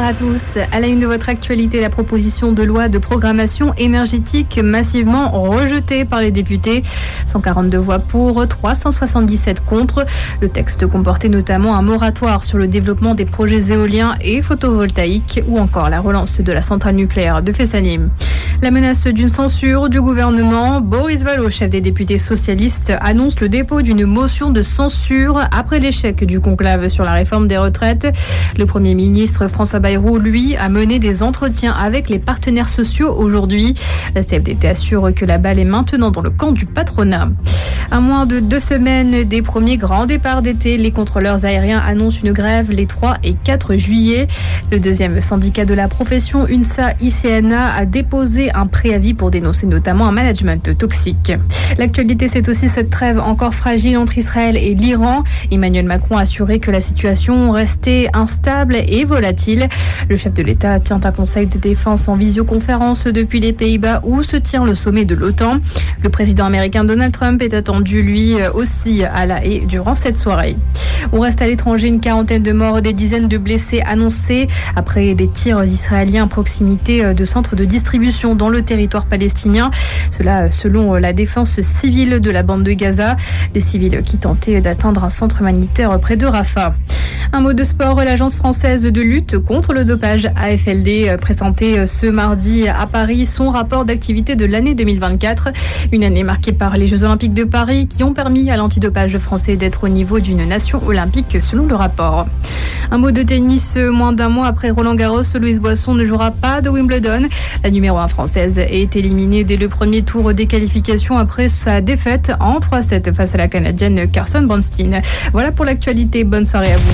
à tous. À la une de votre actualité, la proposition de loi de programmation énergétique massivement rejetée par les députés. 142 voix pour, 377 contre. Le texte comportait notamment un moratoire sur le développement des projets éoliens et photovoltaïques ou encore la relance de la centrale nucléaire de Fessenheim. La menace d'une censure du gouvernement. Boris Vallaud, chef des députés socialistes, annonce le dépôt d'une motion de censure après l'échec du conclave sur la réforme des retraites. Le Premier ministre François Bayrou, lui, a mené des entretiens avec les partenaires sociaux aujourd'hui. La CFDT assure que la balle est maintenant dans le camp du patronat. À moins de 2 semaines des premiers grands départs d'été, les contrôleurs aériens annoncent une grève les 3 et 4 juillet. Le deuxième syndicat de la profession, UNSA-ICNA, a déposé un préavis pour dénoncer notamment un management toxique. L'actualité, c'est aussi cette trêve encore fragile entre Israël et l'Iran. Emmanuel Macron a assuré que la situation restait instable et volatile. Le chef de l'État tient un conseil de défense en visioconférence depuis les Pays-Bas où se tient le sommet de l'OTAN. Le président américain Donald Trump est attendu lui aussi à La Haye durant cette soirée. On reste à l'étranger, une quarantaine de morts, des dizaines de blessés annoncés après des tirs israéliens à proximité de centres de distribution dans le territoire palestinien. Cela selon la défense civile de la bande de Gaza. Des civils qui tentaient d'atteindre un centre humanitaire près de Rafah. Un mot de sport, l'agence française de lutte contre le dopage AFLD présentait ce mardi à Paris son rapport d'activité de l'année 2024. Une année marquée par les Jeux Olympiques de Paris qui ont permis à l'antidopage français d'être au niveau d'une nation olympique selon le rapport. Un mot de tennis, moins d'un mois après Roland-Garros, Louise Boisson ne jouera pas de Wimbledon. La numéro 1 française est éliminée dès le premier tour des qualifications après sa défaite en 3-7 face à la Canadienne Carson Bronstein. Voilà pour l'actualité, bonne soirée à vous.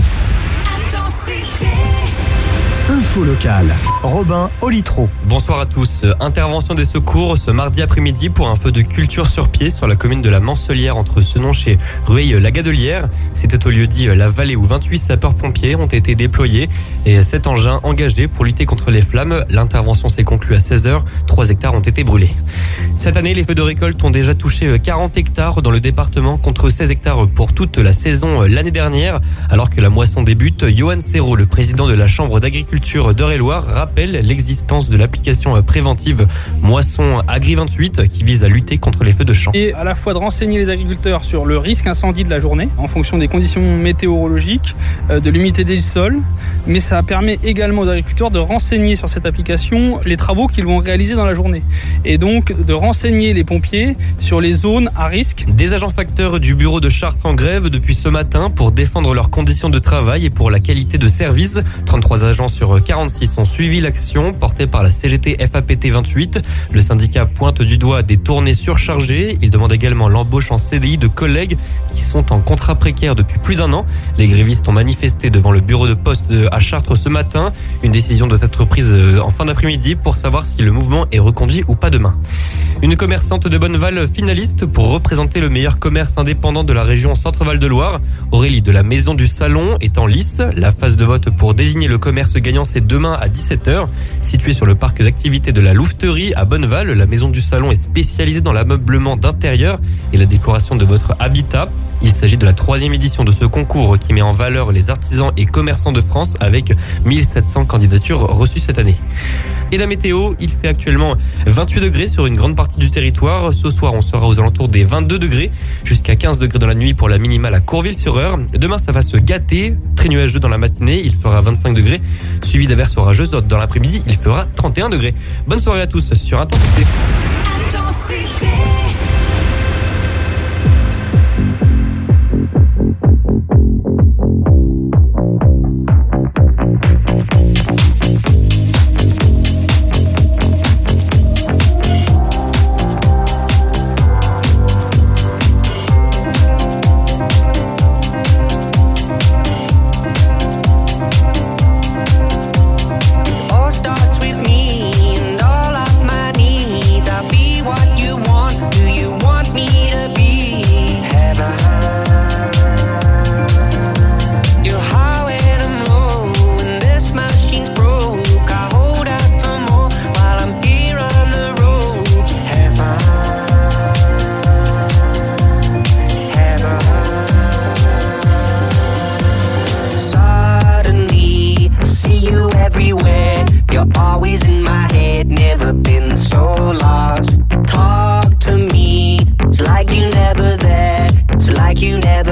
Info locale, Robin Olitro. Bonsoir à tous. Intervention des secours ce mardi après-midi pour un feu de culture sur pied sur la commune de la Mancellière entre Senonches et Rueil-la-Gadelière. C'était au lieu-dit La Vallée où 28 sapeurs-pompiers ont été déployés et 7 engins engagés pour lutter contre les flammes. L'intervention s'est conclue à 16h. 3 hectares ont été brûlés. Cette année, les feux de récolte ont déjà touché 40 hectares dans le département contre 16 hectares pour toute la saison l'année dernière. Alors que la moisson débute, Johan Serrault, le président de la Chambre d'agriculture d'Eure-et-Loire, rappelle l'existence de l'application préventive Moisson Agri 28 qui vise à lutter contre les feux de champ. Et à la fois de renseigner les agriculteurs sur le risque incendie de la journée en fonction des conditions météorologiques, de l'humidité du sol, mais ça permet également aux agriculteurs de renseigner sur cette application les travaux qu'ils vont réaliser dans la journée et donc de renseigner les pompiers sur les zones à risque. Des agents facteurs du bureau de Chartres en grève depuis ce matin pour défendre leurs conditions de travail et pour la qualité de service. 33 agents sur 46 ont suivi l'action portée par la CGT FAPT 28. Le syndicat pointe du doigt des tournées surchargées. Il demande également l'embauche en CDI de collègues qui sont en contrat précaire depuis plus d'1 an. Les grévistes ont manifesté devant le bureau de poste à Chartres ce matin. Une décision doit être prise en fin d'après-midi pour savoir si le mouvement est reconduit ou pas demain. Une commerçante de Bonneval finaliste pour représenter le meilleur commerce indépendant de la région Centre-Val de Loire. Aurélie de la Maison du Salon est en lice. La phase de vote pour désigner le commerce gagnant, c'est demain à 17h. Située sur le parc d'activités de la Louveterie à Bonneval, la Maison du Salon est spécialisée dans l'ameublement d'intérieur et la décoration de votre habitat. Il s'agit de la 3e édition de ce concours qui met en valeur les artisans et commerçants de France avec 1700 candidatures reçues cette année. Et la météo, il fait actuellement 28 degrés sur une grande partie du territoire. Ce soir, on sera aux alentours des 22 degrés, jusqu'à 15 degrés dans la nuit pour la minimale à Courville-sur-Eure. Demain, ça va se gâter. Très nuageux dans la matinée, il fera 25 degrés, suivi d'averses orageuses dans l'après-midi, il fera 31 degrés. Bonne soirée à tous sur Intensité. Starts with me and all of my needs. I'll be what you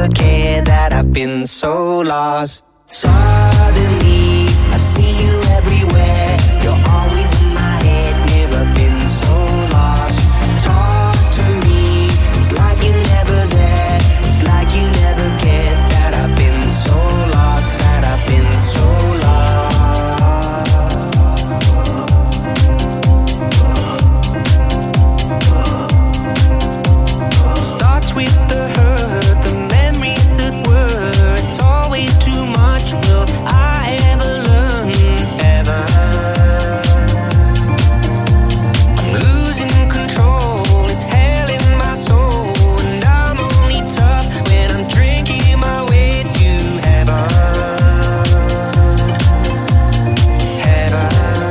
never cared that I've been so lost. Suddenly, I see you everywhere. You're always in my head, never been so lost. Talk to me, it's like you're never there. It's like you never cared that I've been so lost, that I've been so lost. Starts with the hurt, the memories that were. It's always too much. Will I ever learn? Ever? I'm losing control. It's hell in my soul, and I'm only tough when I'm drinking my way to heaven. Heaven.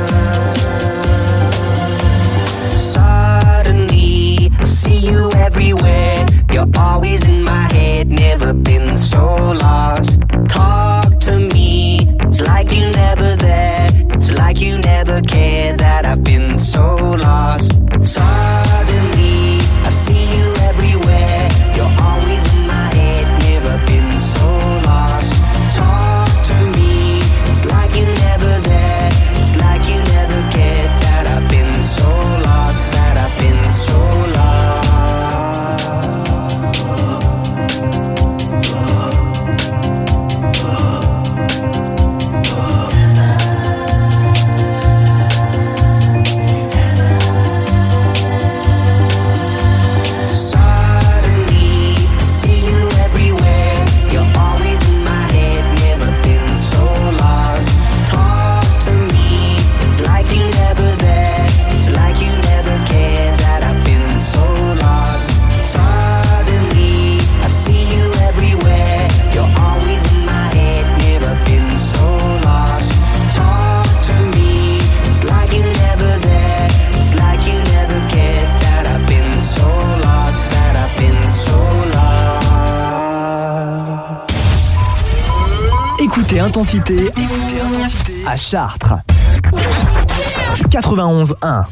Suddenly, I see you everywhere. You're always in my head, never been so lost. Talk to me, it's like you're never there. It's like you never cared that I've been so lost. Suddenly, I see you everywhere. You're always in my head, never been so lost. Talk to me, it's like you're never there. It's like you never cared that I've been so lost, that I've been so lost. Écoutez Intensité à Chartres. 91.1.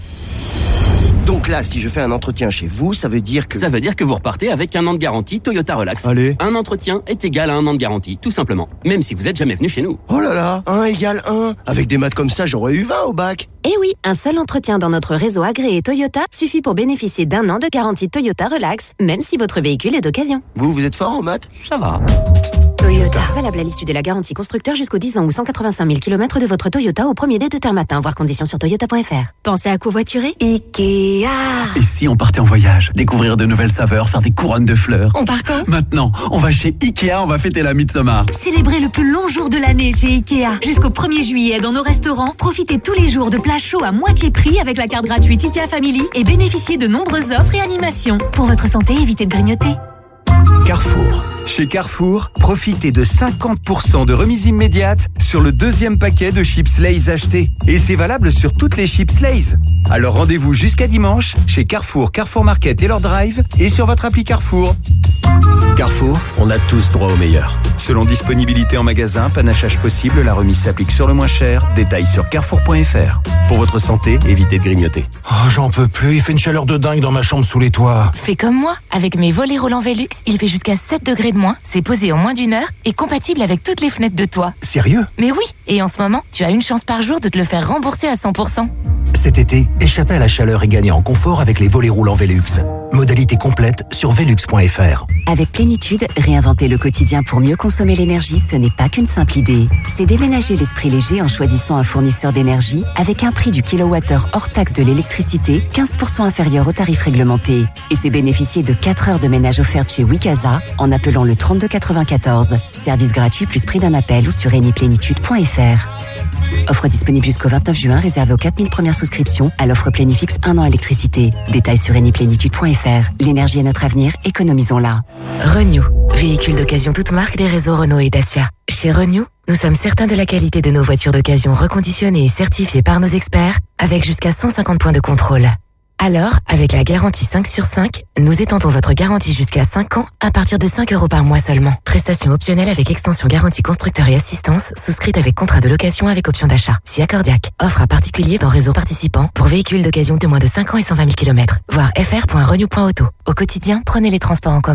Donc là, si je fais un entretien chez vous, ça veut dire que... Ça veut dire que vous repartez avec 1 an de garantie Toyota Relax. Allez. Un entretien est égal à 1 an de garantie, tout simplement. Même si vous êtes jamais venu chez nous. Oh là là, 1 égale 1. Avec des maths comme ça, j'aurais eu 20 au bac. Eh oui, un seul entretien dans notre réseau agréé Toyota suffit pour bénéficier d'1 an de garantie Toyota Relax, même si votre véhicule est d'occasion. Vous êtes fort en maths? Ça va. Toyota. Valable à l'issue de la garantie constructeur jusqu'aux 10 ans ou 185 000 km de votre Toyota au 1er dès de terme matin. Voir conditions sur toyota.fr. Pensez à covoiturer Ikea. Et si on partait en voyage, découvrir de nouvelles saveurs, faire des couronnes de fleurs? On part quand? Maintenant, on va chez Ikea, on va fêter la Midsommar. Célébrez le plus long jour de l'année chez Ikea. Jusqu'au 1er juillet dans nos restaurants, profitez tous les jours de plats chauds à moitié prix avec la carte gratuite Ikea Family et bénéficiez de nombreuses offres et animations. Pour votre santé, évitez de grignoter. Carrefour. Chez Carrefour, profitez de 50% de remise immédiate sur le 2e paquet de chips Lay's acheté. Et c'est valable sur toutes les chips Lay's. Alors rendez-vous jusqu'à dimanche chez Carrefour, Carrefour Market et leur drive et sur votre appli Carrefour. Carrefour, on a tous droit au meilleur. Selon disponibilité en magasin, panachage possible, la remise s'applique sur le moins cher. Détails sur carrefour.fr. Pour votre santé, évitez de grignoter. Oh, j'en peux plus, il fait une chaleur de dingue dans ma chambre sous les toits. Fais comme moi, avec mes volets roulants Velux, il fait jusqu'à 7 degrés de moins, c'est posé en moins d'1 heure et compatible avec toutes les fenêtres de toit. Sérieux? Mais oui, et en ce moment, tu as une chance par jour de te le faire rembourser à 100%. Cet été, échappez à la chaleur et gagnez en confort avec les volets roulants Velux. Modalité complète sur velux.fr. Avec Plénitude, réinventer le quotidien pour mieux consommer l'énergie, ce n'est pas qu'une simple idée. C'est déménager l'esprit léger en choisissant un fournisseur d'énergie avec un prix du kilowattheure hors taxe de l'électricité 15% inférieur au tarif réglementé. Et c'est bénéficier de 4 heures de ménage offertes chez Wikaza en appelant le 3294. Service gratuit plus prix d'un appel ou sur eniplénitude.fr. Offre disponible jusqu'au 29 juin, réservée aux 4000 premières souscriptions à l'offre Plénifix 1 an électricité. Détails sur eniplénitude.fr. L'énergie est notre avenir, économisons-la. Renew, véhicule d'occasion toute marque des réseaux Renault et Dacia. Chez Renew, nous sommes certains de la qualité de nos voitures d'occasion reconditionnées et certifiées par nos experts avec jusqu'à 150 points de contrôle. Alors, avec la garantie 5 sur 5, nous étendons votre garantie jusqu'à 5 ans à partir de 5 € par mois seulement. Prestation optionnelle avec extension garantie constructeur et assistance, souscrite avec contrat de location avec option d'achat. Si accordiaque. Offre à particulier dans réseau participant pour véhicules d'occasion de moins de 5 ans et 120 000 km. Voir fr.renew.auto. Au quotidien, prenez les transports en commun.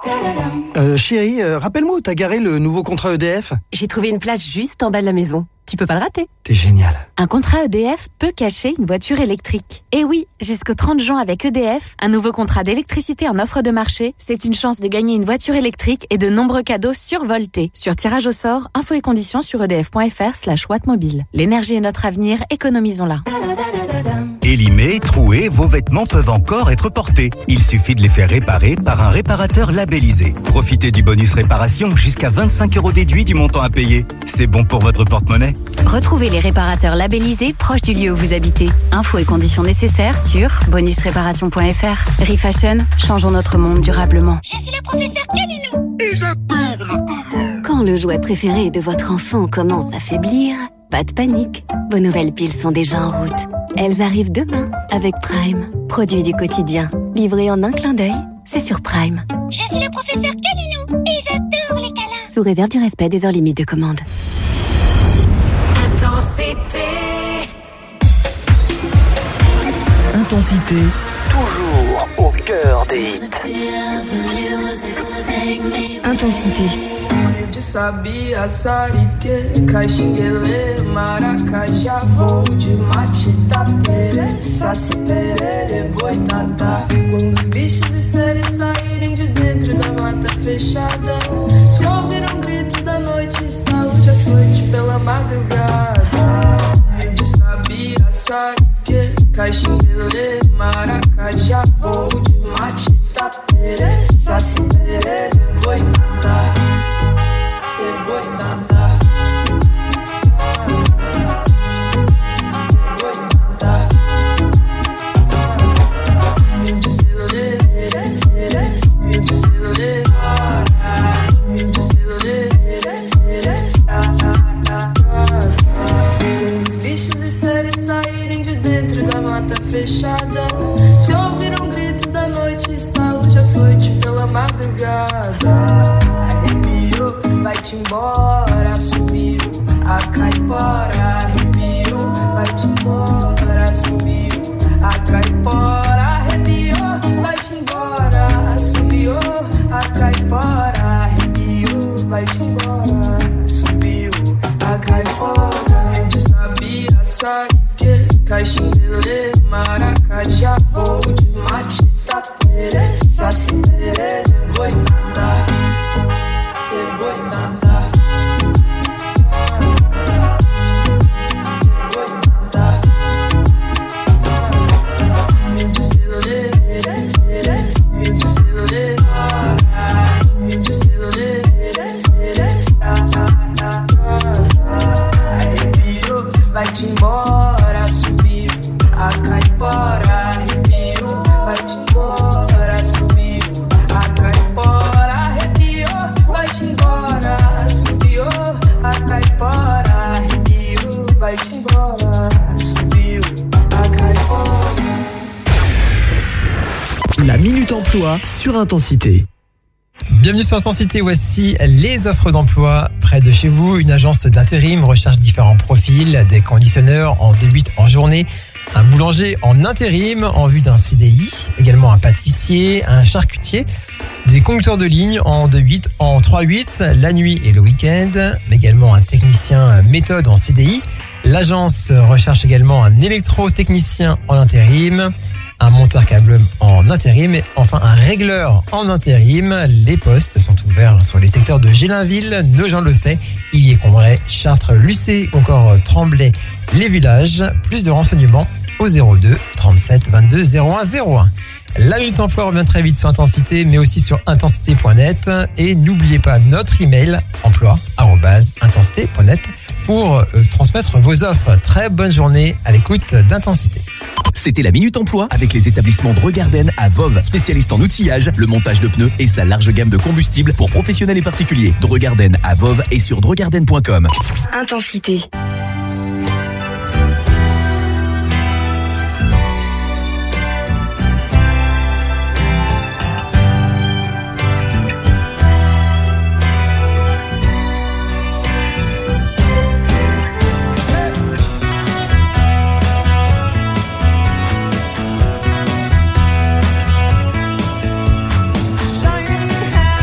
Chérie, rappelle-moi où t'as garé le nouveau contrat EDF. J'ai trouvé une place juste en bas de la maison. Tu peux pas le rater. T'es génial. Un contrat EDF peut cacher une voiture électrique. Et oui, jusqu'au 30 juin avec EDF, un nouveau contrat d'électricité en offre de marché, c'est une chance de gagner une voiture électrique et de nombreux cadeaux survoltés. Sur tirage au sort, infos et conditions sur edf.fr/wattmobile. L'énergie est notre avenir, économisons-la. Élimés, troués, vos vêtements peuvent encore être portés. Il suffit de les faire réparer par un réparateur labellisé. Profitez du bonus réparation jusqu'à 25 € déduit du montant à payer. C'est bon pour votre porte-monnaie. Retrouvez les réparateurs labellisés proches du lieu où vous habitez. Infos et conditions nécessaires sur bonusréparation.fr. Refashion, changeons notre monde durablement. Je suis le professeur Calino et j'adore. Quand le jouet préféré de votre enfant commence à faiblir, pas de panique. Vos nouvelles piles sont déjà en route. Elles arrivent demain avec Prime. Produit du quotidien. Livré en un clin d'œil, c'est sur Prime. Je suis le professeur Calino et j'adore les câlins. Sous réserve du respect des heures limites de commande. Intensité, toujours au cœur des hits. Intensité. Sabia, Sarique, Caxinguele, Maracajá, voo de Matita, Perere, Saci, Perere, Boitatá. Quando os bichos e seres saírem de dentro da mata fechada, se ouviram gritos da noite, estalo de açoite pela madrugada. De Sabia, Sarique, Caxinguele, Maracajá, voo de Matita, Perere, Saci, Perere, Boitatá. Fechada, se ouviram gritos da noite, estalo de açoite pela madrugada. Arrepiou, vai-te embora, subiu a caipora. Arrepiou, vai-te embora, subiu a caipora. Arrepiou, vai-te embora, subiu a caipora. Arrepiou, vai-te embora, subiu a caipora. De Sabia, Sarique, Caxinguele, Maracajá, voo de Matita, Perere, Saci, Perere, Boitatá, Boitatá, Boitatá. De celulê, de celulê, de celulê, arrepiou, vai-te embora, subiu a caipora. Arrepiou, vai-te embora, subiu a caipora. Arrepiou, vai-te embora, subiu a caipora. Arrepiou, vai-te embora, subiu a caipora. La Minute Emploi sur Intensité. Bienvenue sur Intensité, voici les offres d'emploi près de chez vous. Une agence d'intérim recherche différents profils, des conditionneurs en 2-8 en journée, un boulanger en intérim en vue d'un CDI, également un pâtissier, un charcutier, des conducteurs de ligne en 2-8, en 3-8, la nuit et le week-end, mais également un technicien méthode en CDI. L'agence recherche également un électrotechnicien en intérim, un monteur câble en intérim et enfin un régleur en intérim. Les postes sont ouverts sur les secteurs de Gélinville, Nogent-le-Fait, Illier-Combray, Chartres, Lucé, encore Tremblay, les villages. Plus de renseignements au 02 37 22 01 01. La Minute Emploi revient très vite sur Intensité, mais aussi sur intensité.net. Et n'oubliez pas notre email emploi@intensité.net pour transmettre vos offres. Très bonne journée à l'écoute d'Intensité. C'était la Minute Emploi avec les établissements Dregarden à Voves, spécialiste en outillage, le montage de pneus et sa large gamme de combustibles pour professionnels et particuliers. Dregarden à Voves et sur dregarden.com. Intensité. Shine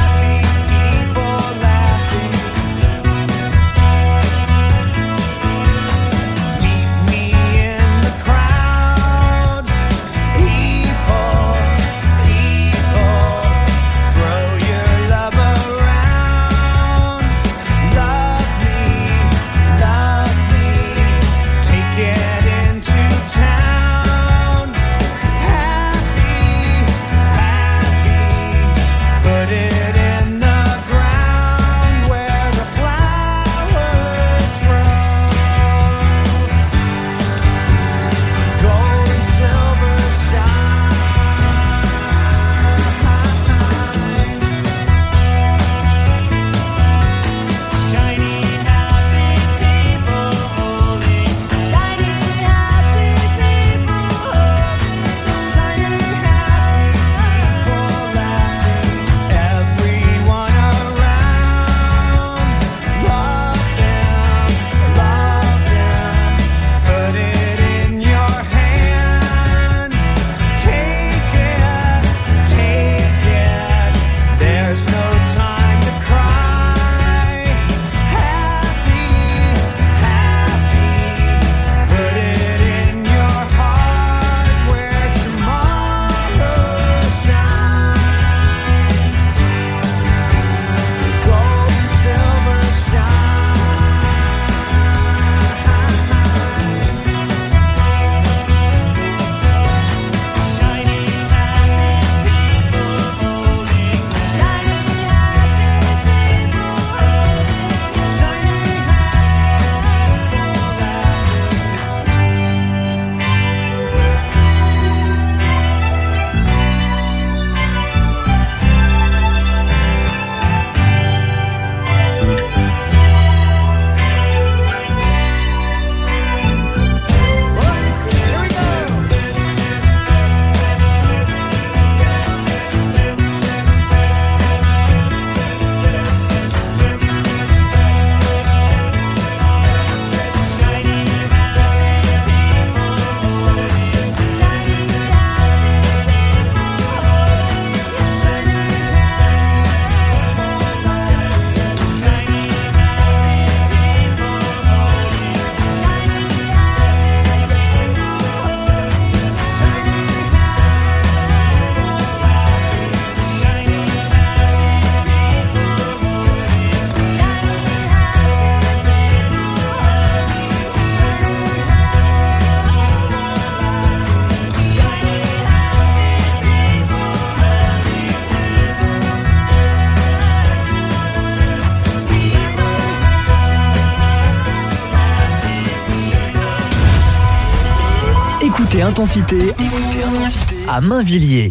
Écoutez Intensité à Mainvilliers.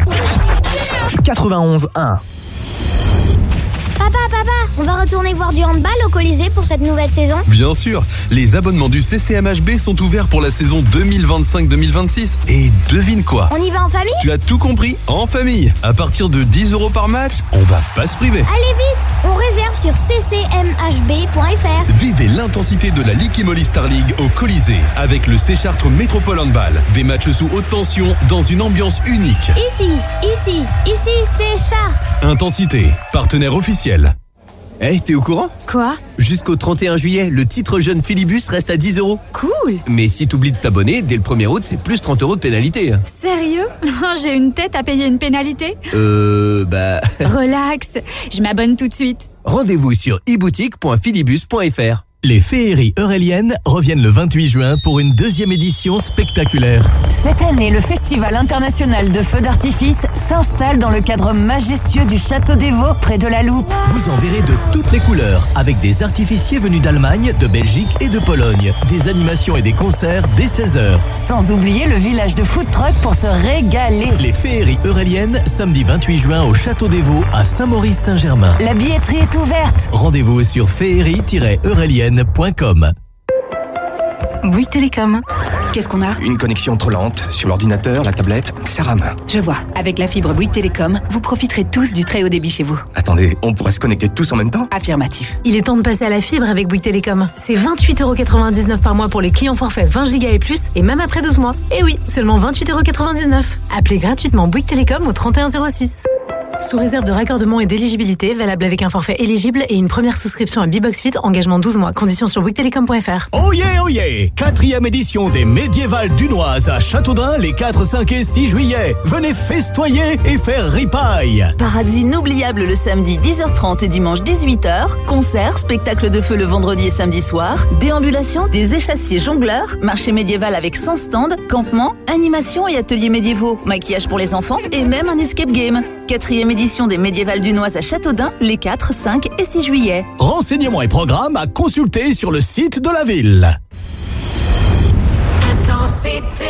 91.1. Papa, on va retourner voir du handball au Colisée pour cette nouvelle saison? Bien sûr, les abonnements du CCMHB sont ouverts pour la saison 2025-2026. Et devine quoi? On y va en famille? Tu as tout compris, en famille. À partir de 10 € par match, on va pas se priver. Allez vite, on réserve sur ccmhb.fr. Vivez l'intensité de la Ligue Imoli Star League au Colisée avec le C-Chartres Métropole Handball. Des matchs sous haute tension dans une ambiance unique. Ici, c'est Chartres. Intensité, partenaire officiel. Hey, t'es au courant? Quoi? Jusqu'au 31 juillet, le titre jeune Philibus reste à 10 €. Cool. Mais si t'oublies de t'abonner, dès le 1er août, c'est plus 30 € de pénalité. Sérieux? J'ai une tête à payer une pénalité? Relax, je m'abonne tout de suite. Rendez-vous sur eboutique.philibus.fr. Les féeries euréliennes reviennent le 28 juin pour une deuxième édition spectaculaire. Cette année, le Festival international de feux d'artifice s'installe dans le cadre majestueux du Château des Vaux, près de la Loupe. Vous en verrez de toutes les couleurs, avec des artificiers venus d'Allemagne, de Belgique et de Pologne. Des animations et des concerts dès 16h. Sans oublier le village de food truck pour se régaler. Les féeries euréliennes, samedi 28 juin au Château des Vaux, à Saint-Maurice-Saint-Germain. La billetterie est ouverte. Rendez-vous sur féerie-eurélienne.com. Bouygues Télécom. Qu'est-ce qu'on a? Une connexion trop lente sur l'ordinateur, la tablette, ça rame. Je vois. Avec la fibre Bouygues Télécom, vous profiterez tous du très haut débit chez vous. Attendez, on pourrait se connecter tous en même temps? Affirmatif. Il est temps de passer à la fibre avec Bouygues Télécom. C'est 28,99 € par mois pour les clients forfaits 20 Go et plus, et même après 12 mois. Et oui, seulement 28,99 €. Appelez gratuitement Bouygues Télécom au 3106. Sous réserve de raccordement et d'éligibilité, valable avec un forfait éligible et une première souscription à Bbox Fit, engagement 12 mois. Conditions sur bouyguestelecom.fr. Oh yeah, oh yeah! 4e édition des Médiévales dunoises à Châteaudun les 4, 5 et 6 juillet. Venez festoyer et faire ripaille. Parades inoubliables le samedi 10h30 et dimanche 18h. Concerts, spectacles de feu le vendredi et samedi soir. Déambulation des échassiers jongleurs. Marché médiéval avec 100 stands. Campement, animation et ateliers médiévaux. Maquillage pour les enfants et même un escape game. 4e édition des Médiévales dunoises à Châteaudun les 4, 5 et 6 juillet. Renseignements et programmes à consulter sur le site de la ville. Intensité.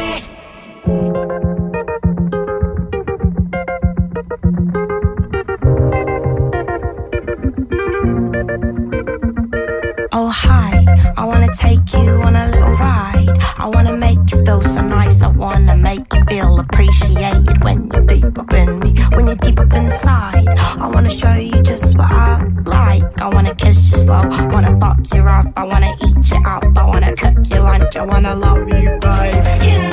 Oh hi, I wanna take you on a little ride. I wanna make you feel so nice. I wanna make you feel appreciated when you're deep up in me, when you're deep up inside. I wanna show you just what I like. I wanna kiss you slow, wanna fuck you up. I wanna eat you up, I wanna cook your lunch. I wanna love you, babe. You know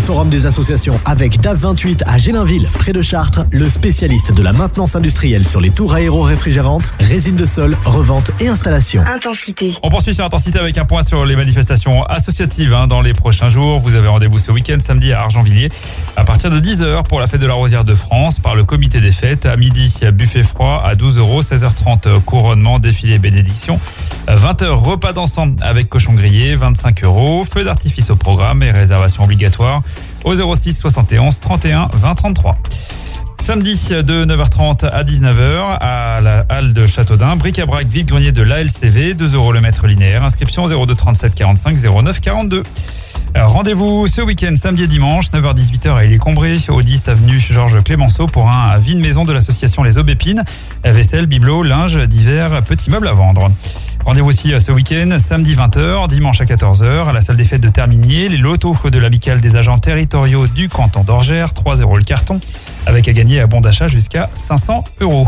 forum des associations avec DAF28 à Gélinville, près de Chartres, le spécialiste de la maintenance industrielle sur les tours aéro-réfrigérantes, résine de sol, revente et installation. Intensité. On poursuit sur Intensité avec un point sur les manifestations associatives dans les prochains jours. Vous avez rendez-vous ce week-end, samedi à Argenvilliers, à partir de 10h pour la fête de la Rosière de France par le comité des fêtes. À midi, buffet froid à 12 €, 16h30 couronnement, défilé bénédiction. 20h repas dansant avec cochon grillé, 25 €. Feu d'artifice au programme et réservation obligatoire au 06 71 31 20 33. Samedi de 9h30 à 19h à la halle de Châteaudun, bric-à-brac vide-grenier de l'ALCV, 2 € le mètre linéaire. Inscription 02 37 45 09 42. Rendez-vous ce week-end, samedi et dimanche, 9h-18h à Ille-et-Combré, au 10 avenue Georges Clémenceau pour un vide-maison de l'association Les Aubépines. Vaisselle, bibelots, linge, divers, petits meubles à vendre. Rendez-vous aussi ce week-end, samedi 20h, dimanche à 14h, à la salle des fêtes de Terminier, les lotos de l'amicale des agents territoriaux du canton d'Orgères, 3 € le carton, avec à gagner à bon d'achat jusqu'à 500 €.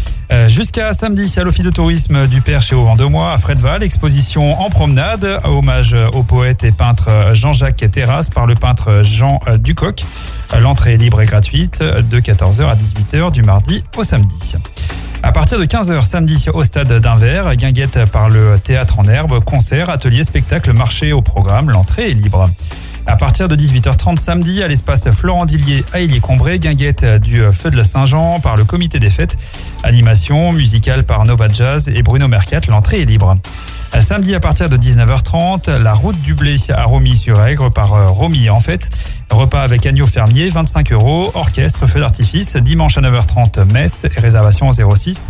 Jusqu'à samedi, à l'office de tourisme du Perche et au Vendemois, à Fredval, exposition en promenade, hommage au poète et peintre Jean-Jacques Terrasse par le peintre Jean Ducoq. L'entrée est libre et gratuite de 14h à 18h du mardi au samedi. À partir de 15h samedi au stade d'Invers, guinguette par le théâtre en herbe, concert, atelier, spectacle, marché au programme, l'entrée est libre. À partir de 18h30 samedi, à l'espace Florent Dillier à Ille-et-Combré, guinguette du Feu de la Saint-Jean par le comité des fêtes, animation musicale par Nova Jazz et Bruno Mercat, l'entrée est libre. Samedi à partir de 19h30, la route du blé à Romilly-sur-Aigre par Romy en fait. Repas avec agneau fermier, 25 €, orchestre, feu d'artifice, dimanche à 9h30, messe et réservation 06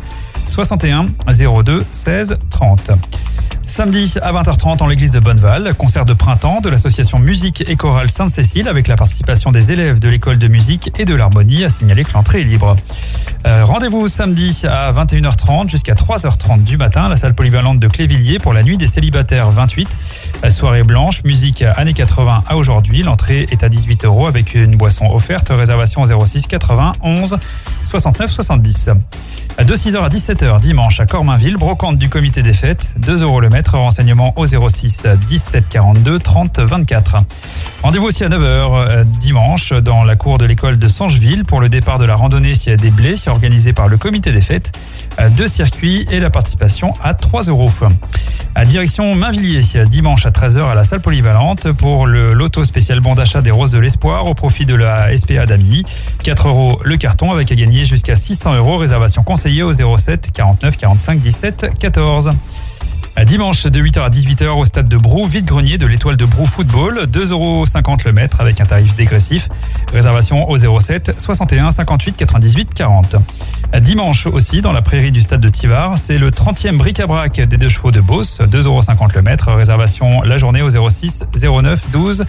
61 02 16 30. Samedi à 20h30 en l'église de Bonneval, concert de printemps de l'association Musique et Chorale Sainte-Cécile avec la participation des élèves de l'école de musique et de l'harmonie, à signaler que l'entrée est libre. Rendez-vous samedi à 21h30 jusqu'à 3h30 du matin à la salle polyvalente de Clévilliers pour la nuit des célibataires 28. Soirée blanche, musique années 80 à aujourd'hui. L'entrée est à 18 € avec une boisson offerte. Réservation 06 91 69 70. De 6h à 17h dimanche à Cormainville, brocante du comité des fêtes, 2 € le mètre. Renseignements au 06 17 42 30 24. Rendez-vous aussi à 9h dimanche dans la cour de l'école de Sangeville pour le départ de la randonnée des blés organisée par le comité des fêtes. 2 circuits et la participation à 3 €. À direction Mainvilliers, dimanche à 13h à la salle polyvalente pour le loto spécial bon d'achat des Roses de l'Espoir au profit de la SPA d'Amilly. 4 € le carton avec à gagner jusqu'à 600 €. Réservation conseillée au 07 49 45 17 14. Dimanche de 8h à 18h au stade de Brou, vide-grenier de l'Étoile de Brou Football, 2,50 € le mètre avec un tarif dégressif. Réservation au 07 61 58 98 40. Dimanche aussi dans la prairie du stade de Tivard, c'est le 30e bric-à-brac des 2 chevaux de Beauce, 2,50 € le mètre. Réservation la journée au 06 09 12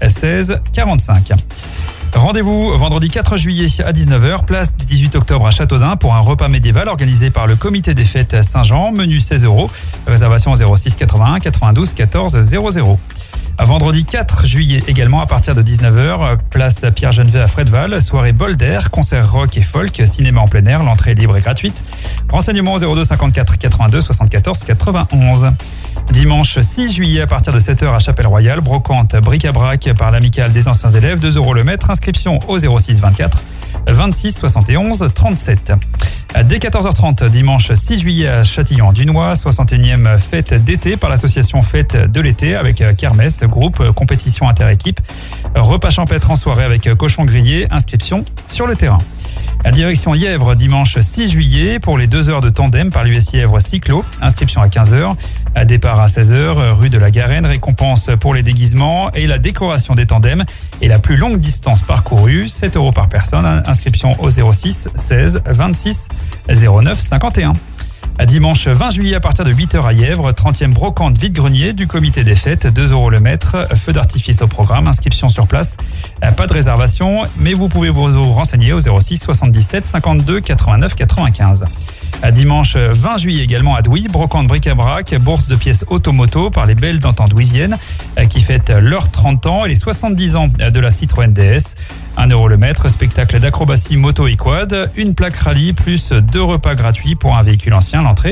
16 45. Rendez-vous vendredi 4 juillet à 19h, place du 18 octobre à Châteaudun pour un repas médiéval organisé par le comité des fêtes Saint-Jean, menu 16 €, réservation 06 81 92 14 00. Vendredi 4 juillet également à partir de 19h, place Pierre-Genevet à Fredval, soirée bol d'air, concert rock et folk, cinéma en plein air, l'entrée est libre et gratuite. Renseignements 02 54 82 74 91. Dimanche 6 juillet à partir de 7h à Chapelle-Royale, brocante bric-à-brac par l'amicale des anciens élèves, 2 € le mètre, inscription au 06 24 26 71 37. Dès 14h30, dimanche 6 juillet à Châtillon-Dunois, 61e fête d'été par l'association Fête de l'été avec kermesse, groupe, compétition inter-équipe, repas champêtre en soirée avec cochon grillé, inscription sur le terrain. À direction Yèvre, dimanche 6 juillet pour les 2 heures de tandem par l'US Yèvre Cyclo, inscription à 15h, à départ à 16h, rue de la Garenne, récompense pour les déguisements et la décoration des tandems et la plus longue distance parcourue, 7 € par personne, inscription au 06 16 26 09 51. À dimanche 20 juillet à partir de 8h à Yèvre, 30e brocante vide-grenier du comité des fêtes, 2 € le mètre, feu d'artifice au programme, inscription sur place, pas de réservation, mais vous pouvez vous renseigner au 06 77 52 89 95. À dimanche 20 juillet également à Douy, brocante bric-à-brac, bourse de pièces automoto par les belles d'antan douisiennes qui fêtent leurs 30 ans et les 70 ans de la Citroën DS. 1 € le mètre, spectacle d'acrobatie moto et quad, une plaque rallye plus 2 repas gratuits pour un véhicule ancien. L'entrée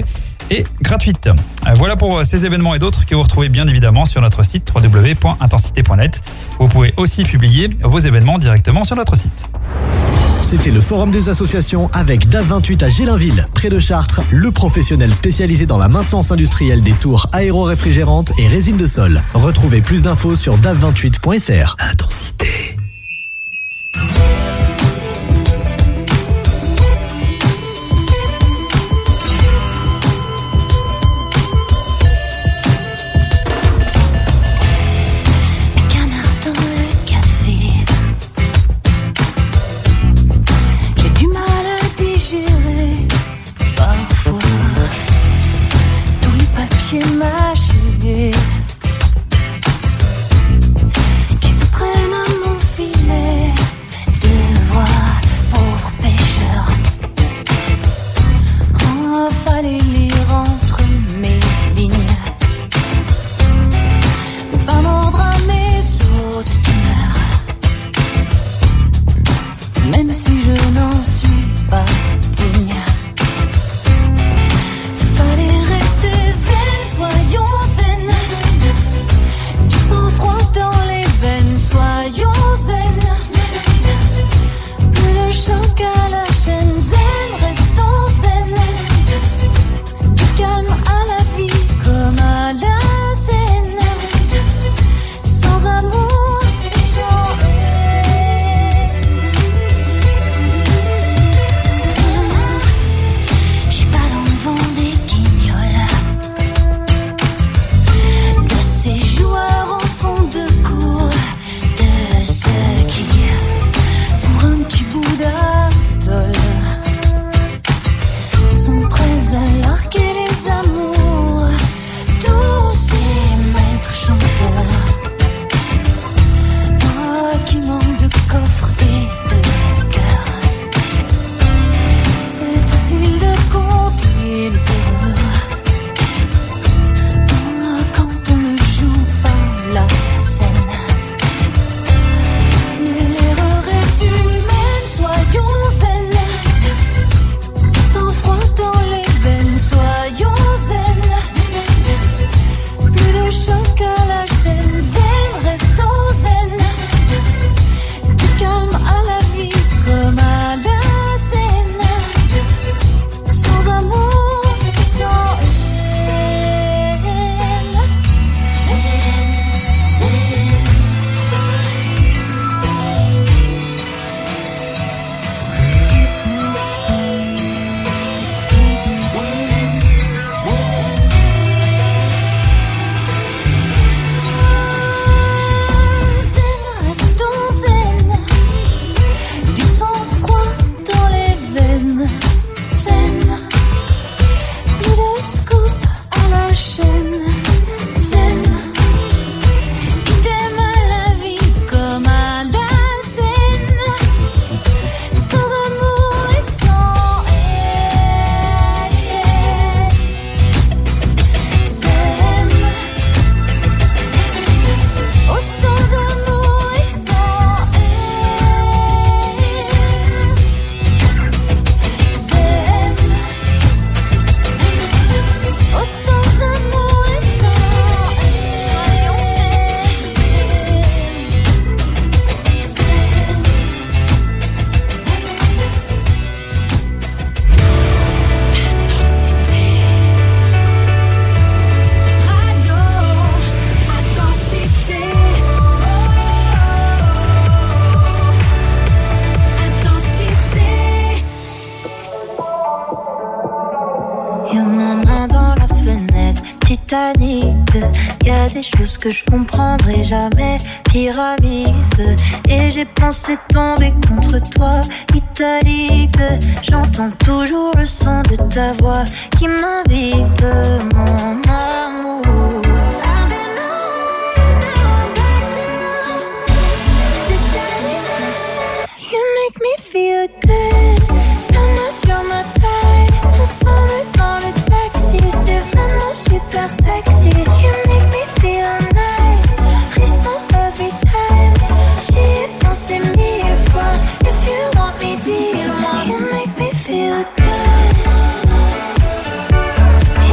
et gratuite. Voilà pour ces événements et d'autres que vous retrouvez bien évidemment sur notre site www.intensité.net. Vous pouvez aussi publier vos événements directement sur notre site. C'était le Forum des associations avec DAF28 à Gélinville, près de Chartres, le professionnel spécialisé dans la maintenance industrielle des tours aéro-réfrigérantes et résine de sol. Retrouvez plus d'infos sur DAF28.fr. Intensité. Qui se prennent à mon filet. Titanic. Y a des choses que je comprendrai jamais. Pyramide. Et j'ai pensé tomber contre toi, italique. J'entends toujours le son de ta voix qui m'invite, mon amour. You make me feel good. La main sur ma taille, ensemble dans le taxi, c'est vraiment super sexy. You make me feel nice, frisson every time. J'y ai pensé 1000 fois. If you want me, dis-le-moi. You make me feel good.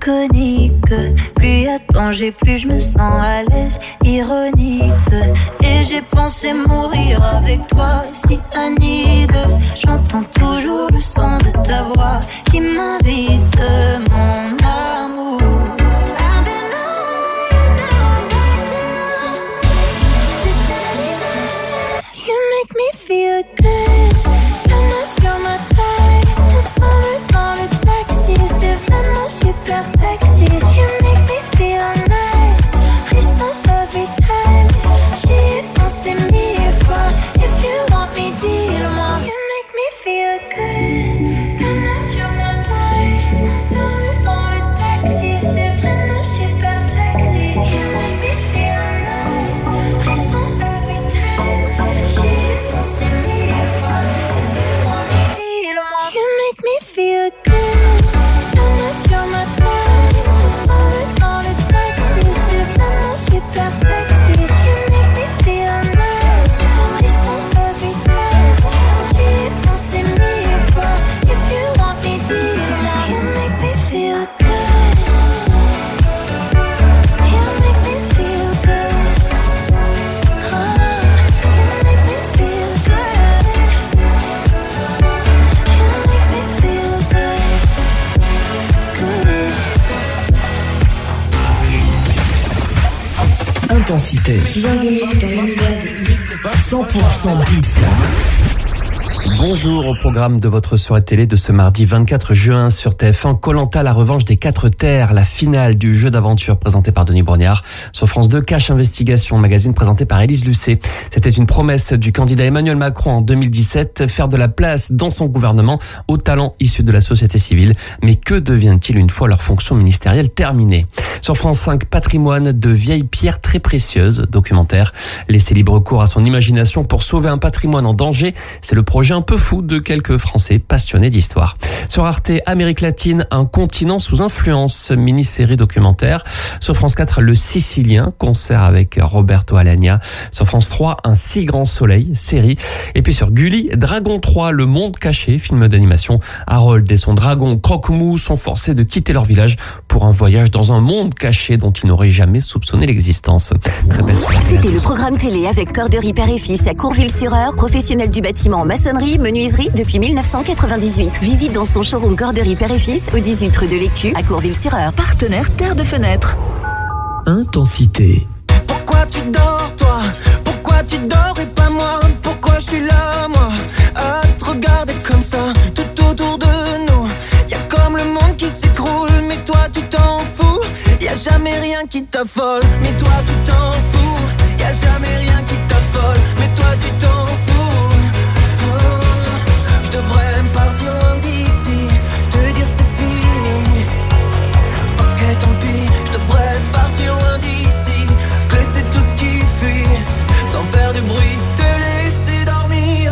iconique. Plus y a danger, plus je me sens à l'aise, ironique. Et j'ai pensé mourir avec toi, si Anide. J'entends toujours le son de ta voix qui m'invite, mon amour. I've been on now, back down. You make me feel good. La main sur ma taille, ensemble dans le taxi, c'est vraiment super sexy. You make me feel nice, frisson every time. J'y ai pensé 1000 fois. If you want me, dis-le-moi. You make me feel good. La main sur ma taille, ensemble dans le taxi, c'est vraiment super sexy. You make me feel nice, frisson every time. J'y ai pensé 1000 fois. If you want me, dis-le-moi. You make me feel good. La main sur ma taille, ensemble dans le taxi, c'est vraiment super sexy. You make me feel nice, frisson every time. J'y ai pensé 1000 fois. If you want me, dis-le-moi. You make me feel good. You make me feel good. You make me feel good. You make me feel good. Intensité. Bienvenue dans l'univers de 100% beat. Bonjour au programme de votre soirée télé de ce mardi 24 juin sur TF1. Koh-Lanta, la revanche des 4 terres, la finale du jeu d'aventure présenté par Denis Brognard. Sur France 2, Cache Investigation, magazine présenté par Élise Lucet. C'était une promesse du candidat Emmanuel Macron en 2017, faire de la place dans son gouvernement aux talents issus de la société civile. Mais que deviennent-ils une fois leur fonction ministérielle terminée? Sur France 5, Patrimoine de vieilles pierres très précieuses, documentaire. Laisser libre cours à son imagination pour sauver un patrimoine en danger, c'est le projet un peu fou de quelques Français passionnés d'histoire. Sur Arte, Amérique latine, un continent sous influence, mini-série documentaire. Sur France 4, Le Sicilien, concert avec Roberto Alagna. Sur France 3, Un si grand soleil, série. Et puis sur Gulli, Dragon 3, Le monde caché, film d'animation. Harold et son dragon Croque-Mou sont forcés de quitter leur village pour un voyage dans un monde caché dont ils n'auraient jamais soupçonné l'existence. Très belle soirée. C'était le programme télé avec Corderie Père et Fils à Courville-sur-Eure, professionnel du bâtiment en maçonnerie, menuiserie depuis 1998. Visite dans son showroom Corderie Père et Fils au 18 rue de l'Écu à Courville-sur-Eure. Partenaire Terre de Fenêtre. Intensité. Pourquoi tu dors, toi? Pourquoi tu dors et pas moi? Pourquoi je suis là, moi, à te regarder comme ça, tout autour de nous? Y'a comme le monde qui s'écroule, mais toi tu t'en fous. Y'a jamais rien qui t'affole, mais toi tu t'en fous. Y'a jamais rien qui t'affole, mais toi tu t'en fous. Je devrais partir loin d'ici, te dire c'est fini. Ok, tant pis, je devrais partir loin d'ici, laisser tout ce qui fuit, sans faire du bruit, te laisser dormir.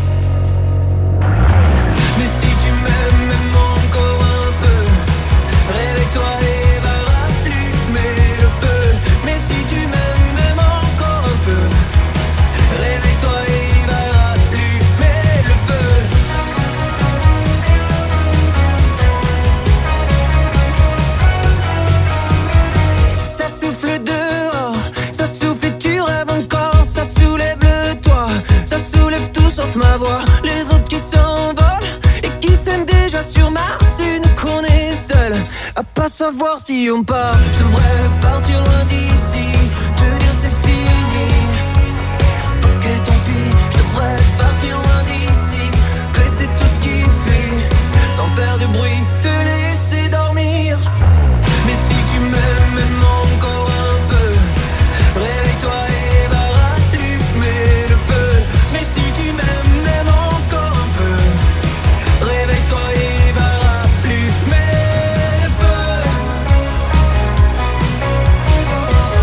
Mais si tu m'aimes, même encore un peu, réveille-toi et va rallumer le feu. Mais si tu m'aimes, même encore un peu, réveille-toi et va rallumer le feu. Ça souffle dehors, ça souffle et tu rêves encore. Ça soulève le toit, ça soulève tout sauf ma voix. Les autres qui s'envolent et qui s'aiment déjà sur Mars, et nous qu'on est seuls à pas savoir si on part. Je devrais partir loin d'ici, te dire c'est fini. Ok, tant pis, je devrais partir loin d'ici, laisser tout ce qui fuit, sans faire du bruit, te laisser dormir. Mais si tu m'aimes, même encore un peu, réveille-toi et va rallumer le feu. Mais si tu m'aimes, même encore un peu, réveille-toi et va rallumer le feu.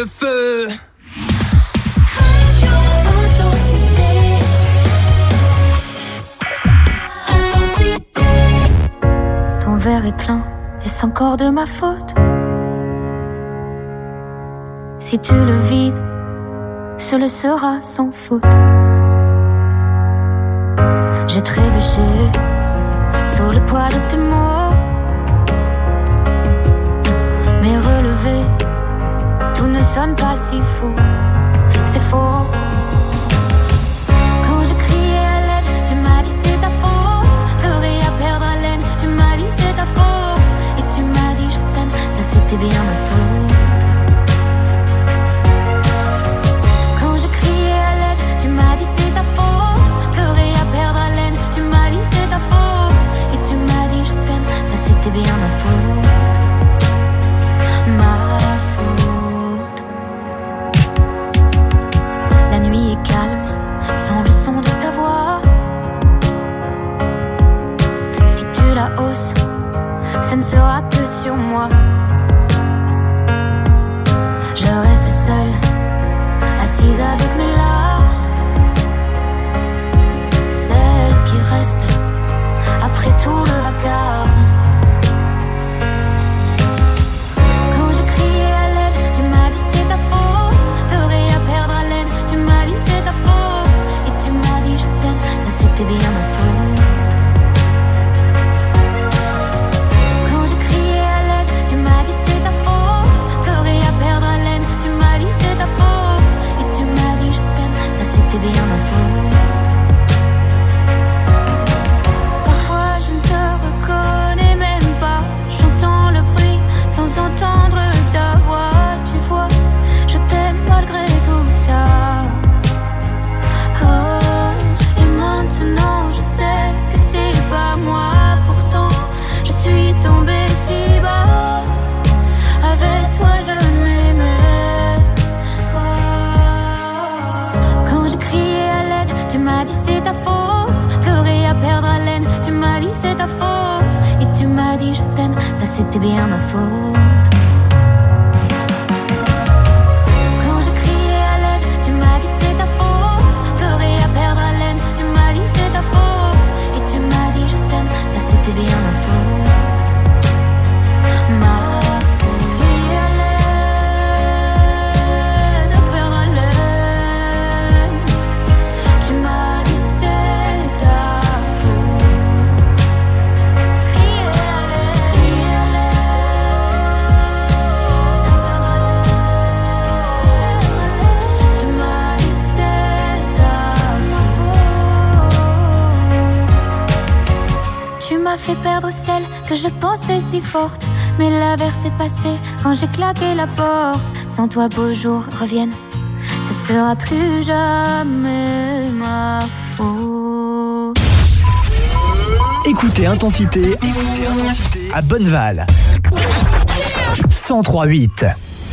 le feu. Ton verre est plein, est-ce encore de ma faute? Si tu le vides, ce le sera sans faute. J'ai trébuché sous le poids de tes mots, mais relevé, tout ne sonne pas si fou. C'est faux. Quand je criais à l'aide, tu m'as dit c'est ta faute. Pleurer à perdre haleine, tu m'as dit c'est ta faute. Et tu m'as dit je t'aime, ça c'était bien ma faute. Quand je criais à l'aide, tu m'as dit c'est ta faute. Pleurer à perdre haleine, tu m'as dit c'est ta faute. Et tu m'as dit je t'aime, ça c'était bien ma faute. Ma faute. La nuit est calme, sans le son de ta voix. Si tu la hausses, ce ne sera que sur moi. Je reste seule, assise avec mes larmes. Celle qui reste après tout le vacarme. Quand je criais à l'aide, tu m'as dit c'est ta faute. Pleurer à perdre haleine, tu m'as dit c'est ta faute. Et tu m'as dit je t'aime, ça c'était bien ma faute. Quand je criais à l'aide, tu m'as dit c'est ta faute. Pleurer à perdre haleine, tu m'as dit c'est ta faute. Et tu m'as dit je t'aime, ça c'était bien ma faute. Parfois je ne te reconnais même pas. J'entends le bruit sans entendre ta voix. Tu vois, je t'aime malgré tout ça. Oh, et maintenant je sais que c'est pas moi. Pourtant je suis tombée si bas. Avec toi je ne m'aimais pas. Quand je criais à l'aide, tu m'as dit c'est ta faute. Pleurer à perdre haleine, tu m'as dit c'est ta faute. Et tu m'as dit je t'aime, ça c'était bien ma faute. Quand je criais à l'aide, tu m'as dit c'est ta faute. Pleurer à perdre haleine, tu m'as dit c'est ta faute. Et tu m'as dit je t'aime, ça c'était bien ma faute. Ma faute. Crier à l'aide, à perdre haleine, tu m'as dit c'est ta faute. Crier à l'aide, crier à l'aide, tu m'as dit c'est ta faute. Tu m'as fait perdre celle que je pensais si forte. Mais l'averse est passée quand j'ai claqué la porte. Sans toi beaux jours reviennent, ce sera plus jamais ma faute. Écoutez Intensité à Bonneval. 103.8.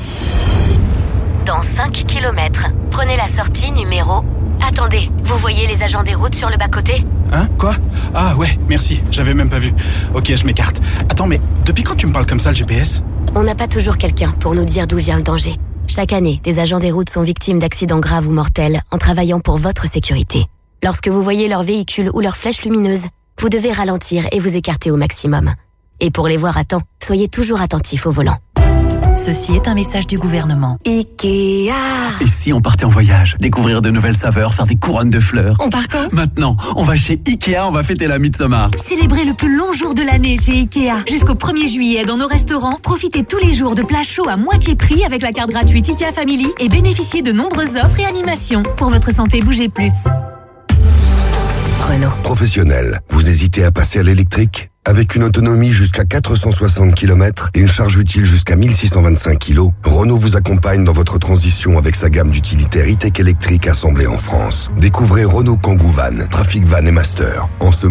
Dans 5 km, prenez la sortie numéro... Attendez, vous voyez les agents des routes sur le bas-côté? Hein? Quoi? Ah ouais, merci, j'avais même pas vu. Ok, je m'écarte. Attends, mais depuis quand tu me parles comme ça, le GPS? On n'a pas toujours quelqu'un pour nous dire d'où vient le danger. Chaque année, des agents des routes sont victimes d'accidents graves ou mortels en travaillant pour votre sécurité. Lorsque vous voyez leur véhicule ou leur flèche lumineuse, vous devez ralentir et vous écarter au maximum. Et pour les voir à temps, soyez toujours attentifs au volant. Ceci est un message du gouvernement. Ikea. Et si on partait en voyage, découvrir de nouvelles saveurs, faire des couronnes de fleurs? On part quand? Maintenant, on va chez Ikea, on va fêter la Midsommar. Célébrez le plus long jour de l'année chez Ikea. Jusqu'au 1er juillet, dans nos restaurants, profitez tous les jours de plats chauds à moitié prix avec la carte gratuite Ikea Family et bénéficiez de nombreuses offres et animations. Pour votre santé, bougez plus. Renault. Professionnel, vous hésitez à passer à l'électrique? Avec une autonomie jusqu'à 460 km et une charge utile jusqu'à 1625 kg, Renault vous accompagne dans votre transition avec sa gamme d'utilitaires e-tech électriques assemblés en France. Découvrez Renault Kangoo Van, Trafic Van et Master. En ce moment,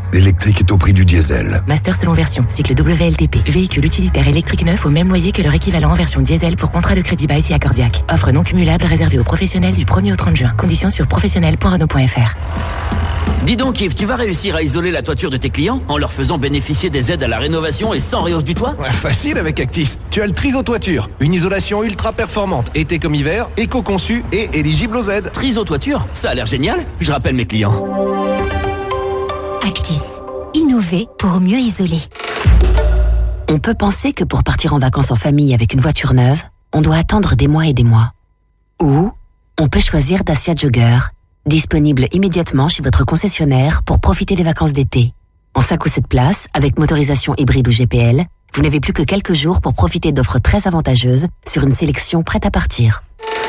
L'électrique est au prix du diesel. Master selon version, cycle WLTP. Véhicule utilitaire électrique neuf au même loyer que leur équivalent en version diesel pour contrat de crédit by Sia Cardiac. Offre non cumulable réservée aux professionnels du 1er au 30 juin. Conditions sur professionnel.renault.fr. Dis donc Yves, tu vas réussir à isoler la toiture de tes clients en leur faisant bénéficier des aides à la rénovation et sans réhausse du toit? Facile avec Actis. Tu as le Triso Toiture, une isolation ultra performante, été comme hiver, éco-conçue et éligible aux aides. Triso Toiture, ça a l'air génial. Je rappelle mes clients. Actis. Innover pour mieux isoler. On peut penser que pour partir en vacances en famille avec une voiture neuve, on doit attendre des mois et des mois. Ou on peut choisir Dacia Jogger, disponible immédiatement chez votre concessionnaire pour profiter des vacances d'été. En 5 ou 7 places, avec motorisation hybride ou GPL, vous n'avez plus que quelques jours pour profiter d'offres très avantageuses sur une sélection prête à partir.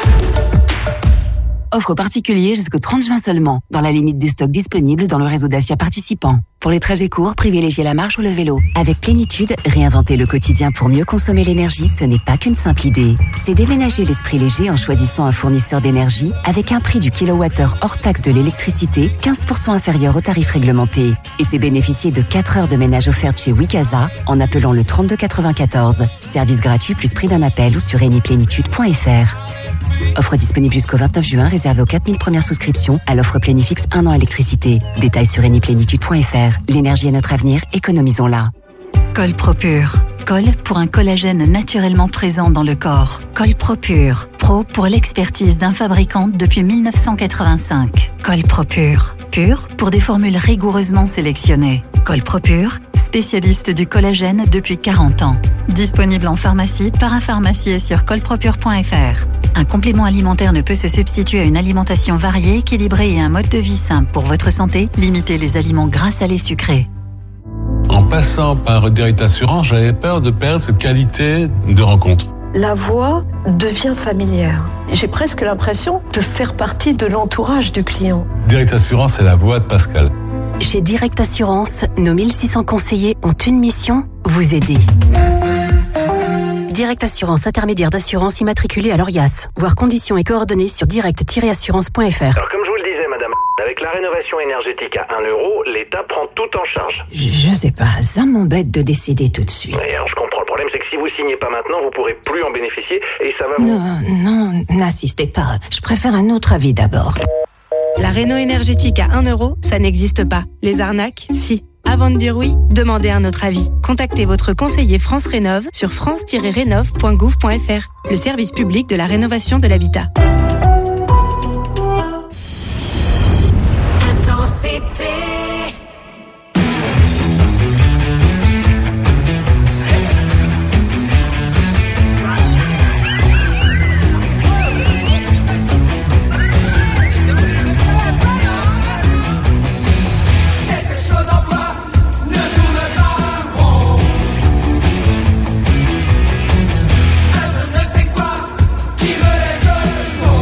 Offre particulier jusqu'au 30 juin seulement, dans la limite des stocks disponibles dans le réseau Dacia participant. Pour les trajets courts, privilégiez la marche ou le vélo. Avec Plénitude, réinventer le quotidien pour mieux consommer l'énergie, ce n'est pas qu'une simple idée. C'est déménager l'esprit léger en choisissant un fournisseur d'énergie avec un prix du kilowattheure hors taxe de l'électricité 15% inférieur au tarif réglementé. Et c'est bénéficier de 4 heures de ménage offertes chez Wikaza en appelant le 3294. Service gratuit plus prix d'un appel ou sur eniplénitude.fr. Offre disponible jusqu'au 29 juin, réservée aux 4000 premières souscriptions à l'offre Plénifix 1 an électricité. Détails sur eniplénitude.fr. L'énergie est notre avenir, économisons-la. Colpropure. Col pour un collagène naturellement présent dans le corps. Colpropure. Pro pour l'expertise d'un fabricant depuis 1985. Colpropure. Pur pour des formules rigoureusement sélectionnées. Colpropure, spécialiste du collagène depuis 40 ans. Disponible en pharmacie, parapharmacie et sur colpropure.fr. Un complément alimentaire ne peut se substituer à une alimentation variée, équilibrée et un mode de vie simple pour votre santé. Limitez les aliments gras, salés, sucrés. En passant par Direct Assurance, j'avais peur de perdre cette qualité de rencontre. La voix devient familière. J'ai presque l'impression de faire partie de l'entourage du client. Direct Assurance, c'est la voix de Pascal. Chez Direct Assurance, nos 1600 conseillers ont une mission, vous aider. Direct Assurance, intermédiaire d'assurance immatriculée à l'ORIAS. Voir conditions et coordonnées sur direct-assurance.fr. Alors comme je vous le disais, madame, avec la rénovation énergétique à 1 euro, l'État prend tout en charge. Je sais pas, ça m'embête de décider tout de suite. Oui, alors je comprends. Le problème, c'est que si vous signez pas maintenant, vous pourrez plus en bénéficier et ça va vous... Non, n'insistez pas. Je préfère un autre avis d'abord. La réno énergétique à 1 euro, ça n'existe pas. Les arnaques, si. Avant de dire oui, demandez un autre avis. Contactez votre conseiller France Rénov sur france-rénov.gouv.fr, le service public de la rénovation de l'habitat. Intensité. Qui me laisse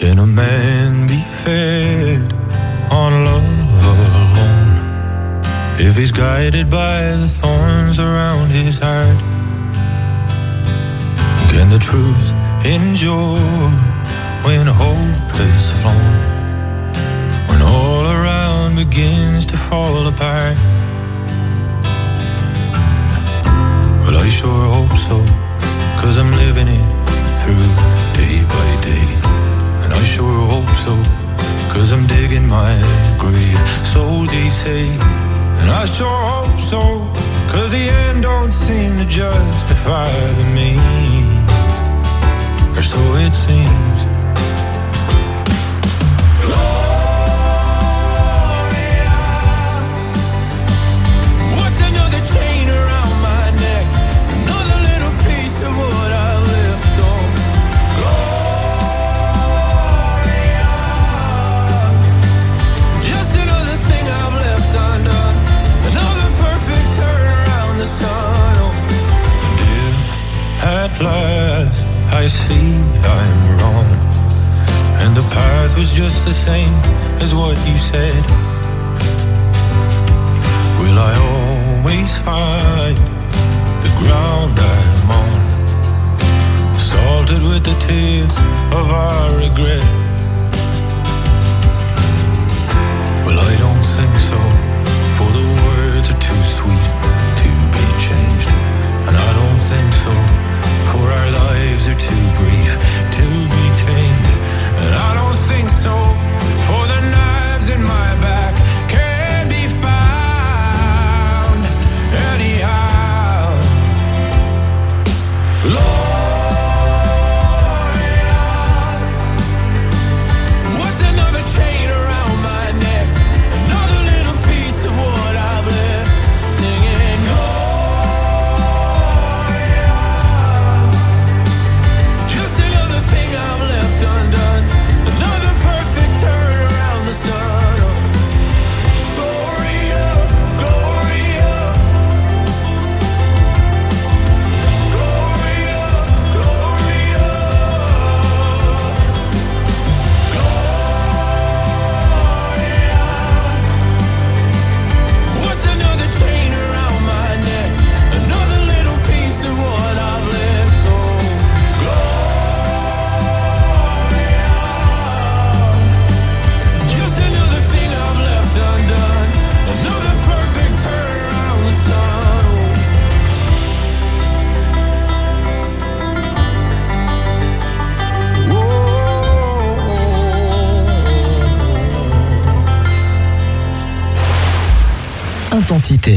Can a man be fed on love alone if he's guided by the thorns around his heart? Can the truth endure when hope is flown, when all around begins to fall apart? Well, I sure hope so, 'cause I'm living it through day by day. And I sure hope so, 'cause I'm digging my grave, so they say. And I sure hope so, 'cause the end don't seem to justify the means, or so it seems. Gloria, what's another chain around my neck? Another little piece of what I left on. Gloria, just another thing I've left undone. Another perfect turn around the sun. And if at last I see I'm wrong, and the path was just the same as what you said, will I always find the ground I'm on salted with the tears of our regret? Well, I don't think so, for the words are too sweet to be changed. And I don't think so, for our lives are too brief to be tamed. And I don't think so, for the knives in my back can be found anyhow. Gloria, what's another chain around my neck? Another little piece of what I've left. Singing Gloria, just another thing I've left undone. Another perfect turn around the sun. Gloria, Gloria, Gloria, Gloria, Gloria. What's another chain around my neck? Another little piece of what I've left. Oh, Gloria, just another thing I've left undone. Another perfect turn around the sun. Intensité.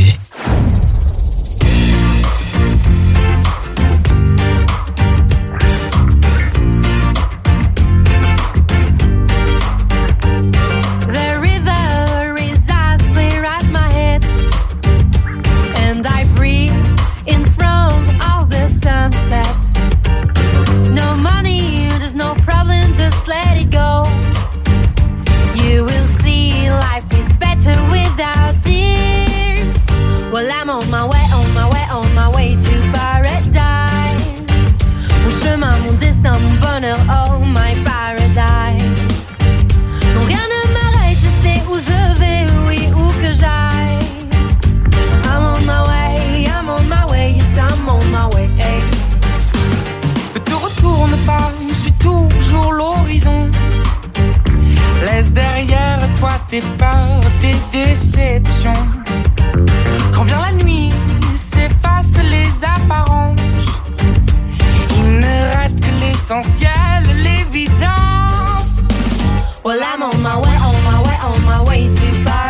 The river is as clear as my head, and I breathe in front of the sunset. No money, there's no problem, just let it go. You will see life is better without tears. Well, I'm on my way, on my way, on my way to paradise. Mon chemin, mon destin, mon bonheur, oh my paradise. Non, rien ne m'arrête, je sais où je vais, oui, où que j'aille. I'm on my way, yes, I'm on my way. Hey. Ne te retourne pas, je suis toujours l'horizon. Laisse derrière toi tes peurs, tes déceptions. Quand vient la nuit, s'effacent les apparences. Il ne reste que l'essentiel, l'évidence. Well, I'm on my way, on my way, on my way to paradise.